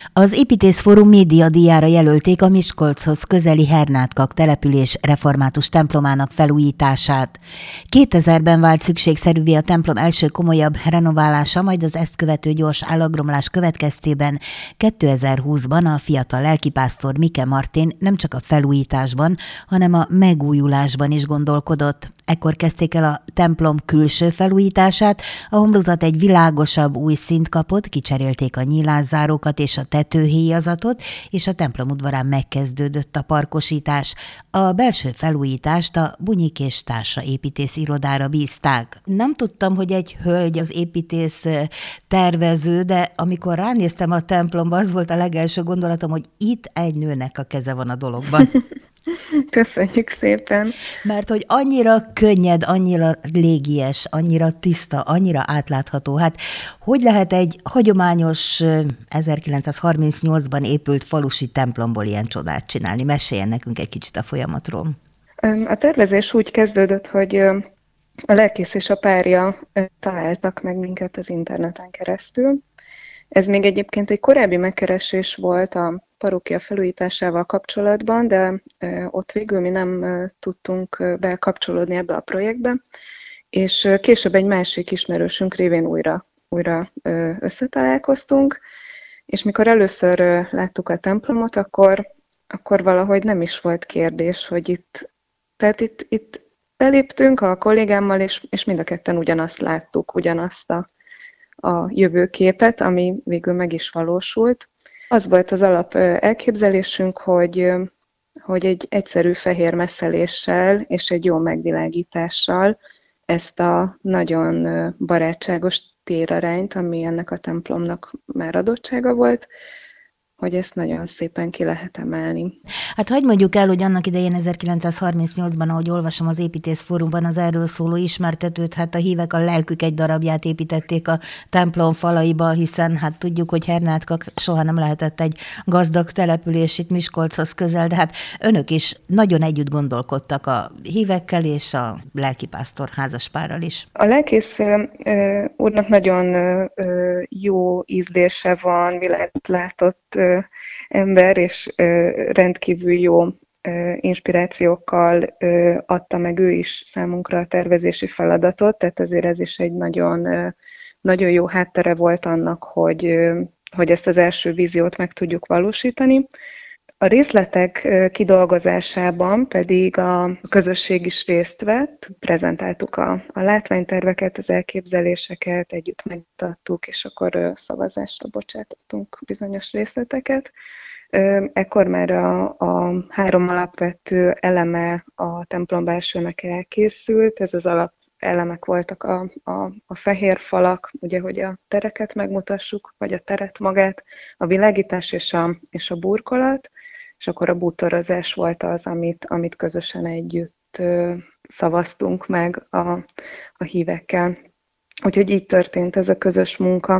Az Építészfórum médiadíjára jelölték a Miskolchoz közeli Hernátkak település református templomának felújítását. 2000-ben vált szükségszerűvé a templom első komolyabb renoválása, majd az ezt követő gyors állagromlás következtében 2020-ban a fiatal lelkipásztor Mike Martin nem csak a felújításban, hanem a megújulásban is gondolkodott. Ekkor kezdték el a templom külső felújítását, a homlokzat egy világosabb új szint kapott, kicserélték a nyílászárókat és a tetőhéjazatot, és a templom udvarán megkezdődött a parkosítás. A belső felújítást a Bunyik és Társa építész irodára bízták. Nem tudtam, hogy egy hölgy az építész tervező, de amikor ránéztem a templomba, az volt a legelső gondolatom, hogy itt egy nőnek a keze van a dologban. Köszönjük szépen! Mert hogy annyira könnyed, annyira légies, annyira tiszta, annyira átlátható. Hát hogy lehet egy hagyományos 1938-ban épült falusi templomból ilyen csodát csinálni? Meséljen nekünk egy kicsit a folyamatról. A tervezés úgy kezdődött, hogy a lelkész és a párja találtak meg minket az interneten keresztül. Ez még egyébként egy korábbi megkeresés volt a parókia felújításával kapcsolatban, de ott végül mi nem tudtunk bekapcsolódni ebbe a projektbe, és később egy másik ismerősünk révén újra összetalálkoztunk, és mikor először láttuk a templomot, akkor valahogy nem is volt kérdés, hogy itt beléptünk a kollégámmal, és mind a ketten ugyanazt láttuk, ugyanazt a jövőképet, ami végül meg is valósult. Az volt az alap elképzelésünk, hogy egy egyszerű fehér messzeléssel és egy jó megvilágítással ezt a nagyon barátságos térarányt, ami ennek a templomnak már adottsága volt, hogy ezt nagyon szépen ki lehet emelni. Hát hadd mondjuk el, hogy annak idején 1938-ban, ahogy olvasom az Építészfórumban az erről szóló ismertetőt, hát a hívek a lelkük egy darabját építették a templom falaiba, hiszen hát tudjuk, hogy Hernátkak soha nem lehetett egy gazdag település itt Miskolchoz közel, de hát önök is nagyon együtt gondolkodtak a hívekkel és a lelkipásztor házaspárral is. A lelkész úrnak nagyon jó ízlése van, világot látott ember, és rendkívül jó inspirációkkal adta meg ő is számunkra a tervezési feladatot, tehát ezért ez is egy nagyon, nagyon jó háttere volt annak, hogy ezt az első víziót meg tudjuk valósítani. A részletek kidolgozásában pedig a közösség is részt vett, prezentáltuk a látványterveket, az elképzeléseket, együtt megmutattuk, és akkor szavazásra bocsátottunk bizonyos részleteket. Ekkor már a 3 alapvető eleme a templom belsőnek elkészült, ez az alapelemek voltak a fehér falak, ugye, hogy a tereket megmutassuk, vagy a teret magát, a világítás és a burkolat, és akkor a bútorozás volt az, amit közösen együtt szavaztunk meg a hívekkel. Úgyhogy így történt ez a közös munka,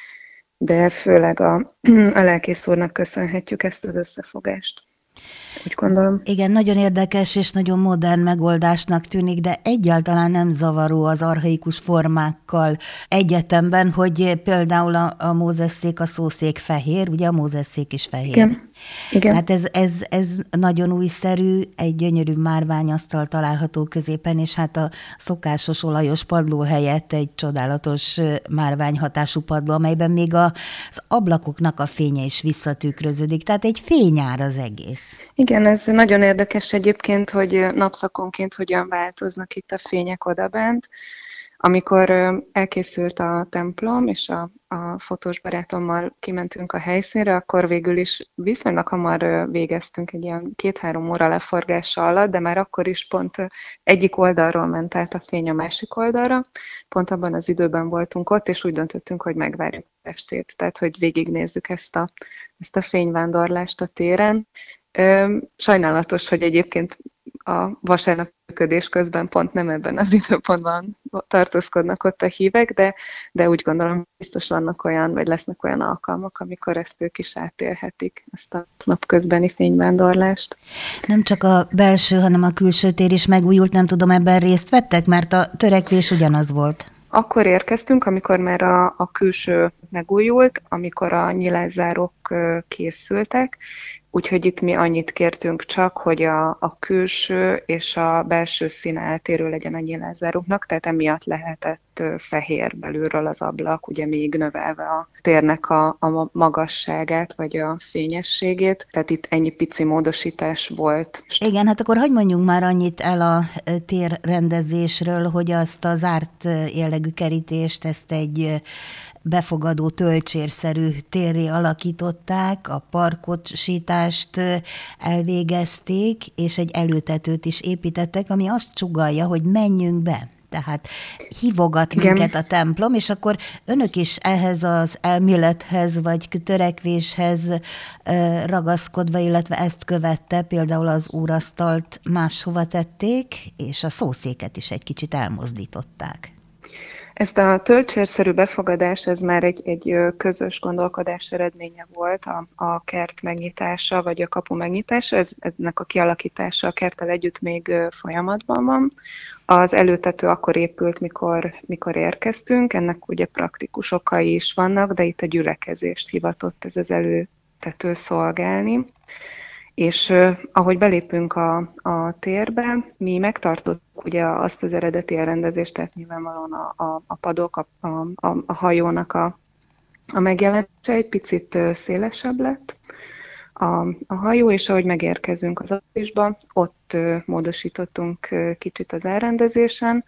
de főleg a lelkész úrnak köszönhetjük ezt az összefogást. Úgy gondolom. Igen, nagyon érdekes és nagyon modern megoldásnak tűnik, de egyáltalán nem zavaró az archaikus formákkal egyetemben, hogy például a Mózesszék, a szószék fehér, ugye a Mózesszék is fehér. Igen. Hát ez nagyon újszerű, egy gyönyörű márványasztal található középen, és hát a szokásos olajos padló helyett egy csodálatos márványhatású padló, amelyben még az ablakoknak a fénye is visszatükröződik, tehát egy fényár az egész. Igen, ez nagyon érdekes egyébként, hogy napszakonként hogyan változnak itt a fények odabent. Amikor elkészült a templom, és a fotós barátommal kimentünk a helyszínre, akkor végül is viszonylag hamar végeztünk egy ilyen 2-3 óra leforgása alatt, de már akkor is pont egyik oldalról ment át a fény a másik oldalra. Pont abban az időben voltunk ott, és úgy döntöttünk, hogy megvárjuk a estét, tehát hogy végignézzük ezt a fényvándorlást a téren. Sajnálatos, hogy egyébként a vasárnap működés közben pont nem ebben az időpontban tartózkodnak ott a hívek, de úgy gondolom, biztos vannak olyan, vagy lesznek olyan alkalmak, amikor ezt ők is átélhetik, ezt a napközbeni fényvándorlást. Nem csak a belső, hanem a külső tér is megújult, nem tudom, ebben részt vettek, mert a törekvés ugyanaz volt. Akkor érkeztünk, amikor már a külső megújult, amikor a nyilászárók készültek, úgyhogy itt mi annyit kértünk csak, hogy a külső és a belső színe eltérő legyen a nyilázárunknak, tehát emiatt lehetett fehér belülről az ablak, ugye még növelve a térnek a magasságát, vagy a fényességét, tehát itt ennyi pici módosítás volt. Igen, hát akkor hagyj mondjunk már annyit el a térrendezésről, hogy azt az zárt jellegű kerítést, ezt egy befogadó tölcsérszerű térré alakították, a parkosítást elvégezték, és egy előtetőt is építettek, ami azt sugallja, hogy menjünk be. Tehát hívogat minket a templom, és akkor önök is ehhez az elmélethez, vagy törekvéshez ragaszkodva, illetve ezt követte, például az úrasztalt máshova tették, és a szószéket is egy kicsit elmozdították. Ezt a tölcsérszerű befogadás, ez már egy közös gondolkodás eredménye volt, a kert megnyitása, vagy a kapu megnyitása, ennek a kialakítása a kerttel együtt még folyamatban van. Az előtető akkor épült, mikor érkeztünk, ennek ugye praktikus okai is vannak, de itt a gyülekezést hivatott ez az előtető szolgálni. És ahogy belépünk a térbe, mi megtartottuk ugye azt az eredeti elrendezést, tehát nyilvánvalóan a padok, a hajónak a megjelenése egy picit szélesebb lett a hajó, és ahogy megérkezünk az aprílisba, ott módosítottunk kicsit az elrendezésen.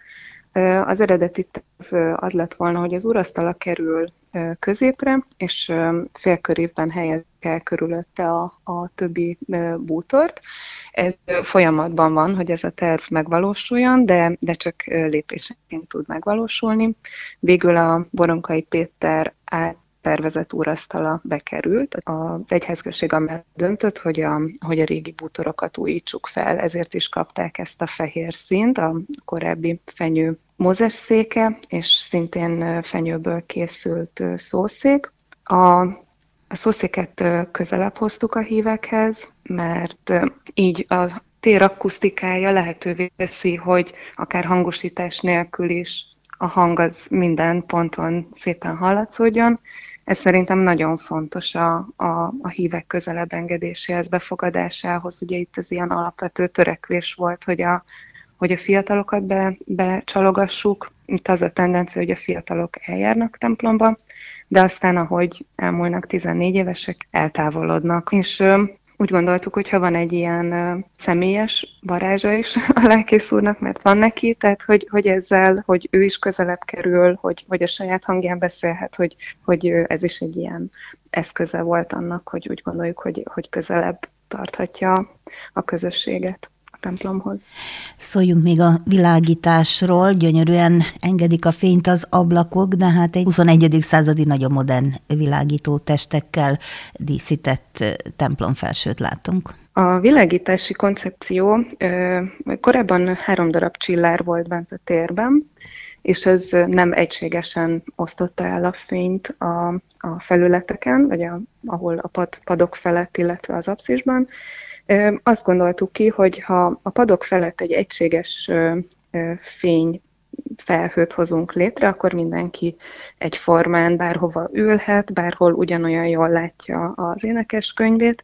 Az eredeti terv az lett volna, hogy az úrasztala kerül középre, és félkörívben helyezik el körülötte a többi bútort. Ez folyamatban van, hogy ez a terv megvalósuljon, de csak lépésenként tud megvalósulni. Végül a Boronkai Péter tervezett úrasztala bekerült. Az egyházközség amellett döntött, hogy a régi bútorokat újítsuk fel, ezért is kapták ezt a fehér színt, a korábbi fenyő Mózes széke, és szintén fenyőből készült szószék. A szószéket közelebb hoztuk a hívekhez, mert így a tér akusztikája lehetővé teszi, hogy akár hangosítás nélkül is a hang az minden ponton szépen hallatszódjon. Ez szerintem nagyon fontos a hívek közelebb engedéséhez, befogadásához. Ugye itt az ilyen alapvető törekvés volt, hogy a fiatalokat becsalogassuk. Itt az a tendencia, hogy a fiatalok eljárnak templomba, de aztán, ahogy elmúlnak 14 évesek, eltávolodnak. És úgy gondoltuk, hogy ha van egy ilyen személyes varázsa is a lelkész úrnak, mert van neki, tehát hogy ezzel, hogy ő is közelebb kerül, hogy a saját hangján beszélhet, hogy ez is egy ilyen eszköze volt annak, hogy úgy gondoljuk, hogy közelebb tarthatja a közösséget templomhoz. Szóljunk még a világításról, gyönyörűen engedik a fényt az ablakok, de hát egy 21. századi nagyon modern világító testekkel díszített templomfelsőt látunk. A világítási koncepció korábban 3 darab csillár volt bent a térben, és ez nem egységesen osztotta el a fényt a felületeken, vagy ahol a padok felett, illetve az apszisban. Azt gondoltuk ki, hogy ha a padok felett egy egységes fény felhőt hozunk létre, akkor mindenki egyformán bárhova ülhet, bárhol ugyanolyan jól látja az énekeskönyvét,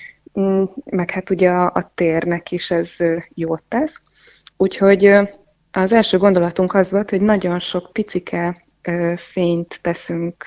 meg hát ugye a térnek is ez jót tesz. Úgyhogy az első gondolatunk az volt, hogy nagyon sok picike fényt teszünk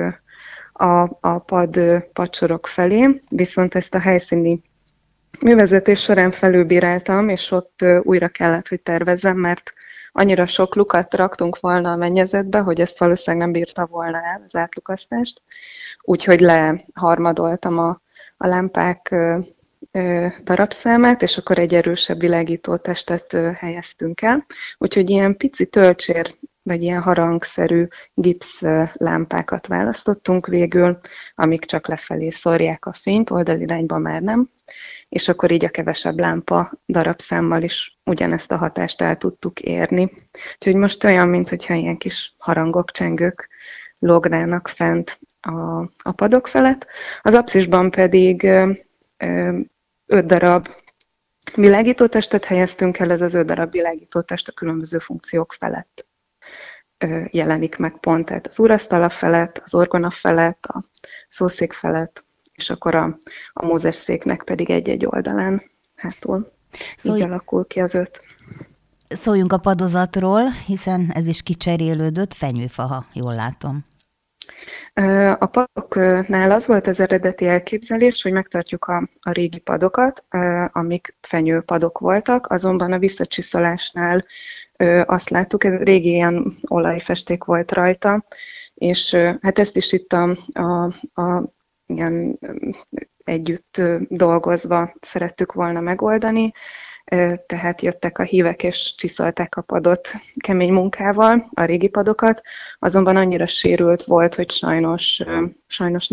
a padsorok felé, viszont ezt a helyszíni művezetés során felülbíráltam, és ott újra kellett, hogy tervezzem, mert annyira sok lukat raktunk volna a mennyezetbe, hogy ezt valószínűleg nem bírta volna el az átlukasztást, úgyhogy leharmadoltam a lámpák darabszámát, és akkor egy erősebb világítótestet helyeztünk el. Úgyhogy ilyen pici tölcsér, vagy ilyen harangszerű gipsz lámpákat választottunk végül, amik csak lefelé szórják a fényt, oldalirányba már nem, és akkor így a kevesebb lámpa darabszámmal is ugyanezt a hatást el tudtuk érni. Úgyhogy most olyan, mintha ilyen kis harangok, csengők lógnának fent a padok felett. Az apszisban pedig 5 darab világítótestet helyeztünk el, ez az 5 darab világítótest a különböző funkciók felett jelenik meg pont, tehát az úrasztala felett, az orgona felett, a szószék felett, és akkor a Mózes széknek pedig egy-egy oldalán hátul. Így alakul ki az 5. Szóljunk a padozatról, hiszen ez is kicserélődött, fenyőfa, ha jól látom. A padoknál az volt az eredeti elképzelés, hogy megtartjuk a régi padokat, amik fenyőpadok voltak, azonban a visszacsiszolásnál azt láttuk, ez régi ilyen olajfesték volt rajta, és hát ezt is itt ilyen együtt dolgozva szerettük volna megoldani, tehát jöttek a hívek és csiszolták a padot kemény munkával, a régi padokat, azonban annyira sérült volt, hogy sajnos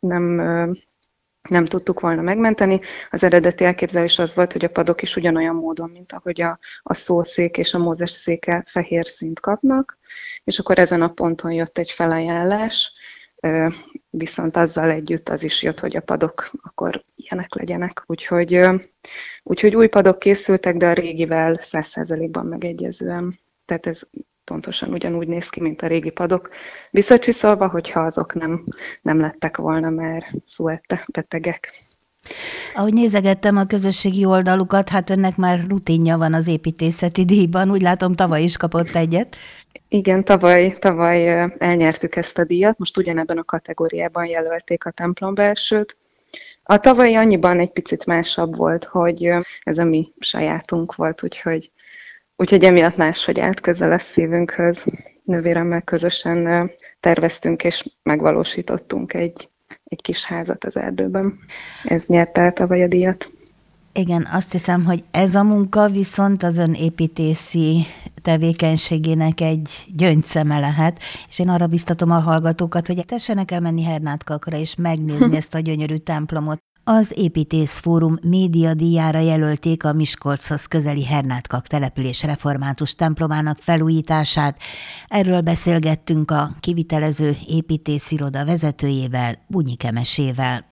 nem tudtuk volna megmenteni. Az eredeti elképzelés az volt, hogy a padok is ugyanolyan módon, mint ahogy a szószék és a Mózes széke fehér színt kapnak, és akkor ezen a ponton jött egy felajánlás, viszont azzal együtt az is jött, hogy a padok akkor ilyenek legyenek. Úgyhogy új padok készültek, de a régivel 100%-ban megegyezően. Tehát ez pontosan ugyanúgy néz ki, mint a régi padok visszacsiszolva, hogyha azok nem lettek volna már szuette betegek. Ahogy nézegettem a közösségi oldalukat, hát önnek már rutinja van az építészeti díjban, úgy látom tavaly is kapott egyet. Igen, tavaly elnyertük ezt a díjat, most ugyanebben a kategóriában jelölték a templombelsőt. A tavalyi annyiban egy picit másabb volt, hogy ez a mi sajátunk volt, úgyhogy emiatt máshogy állt közel a szívünkhöz. Nővéremmel közösen terveztünk és megvalósítottunk egy kis házat az erdőben. Ez nyerte el tavaly a díjat. Igen, azt hiszem, hogy ez a munka viszont az ön építészi tevékenységének egy gyöngyszeme lehet, és én arra biztatom a hallgatókat, hogy tessenek el menni Hernátkakra és megnézni ezt a gyönyörű templomot. Az Építészfórum médiadíjára jelölték a Miskolchoz közeli Hernátkak település református templomának felújítását. Erről beszélgettünk a kivitelező építésziroda vezetőjével, Bunyike Mesével.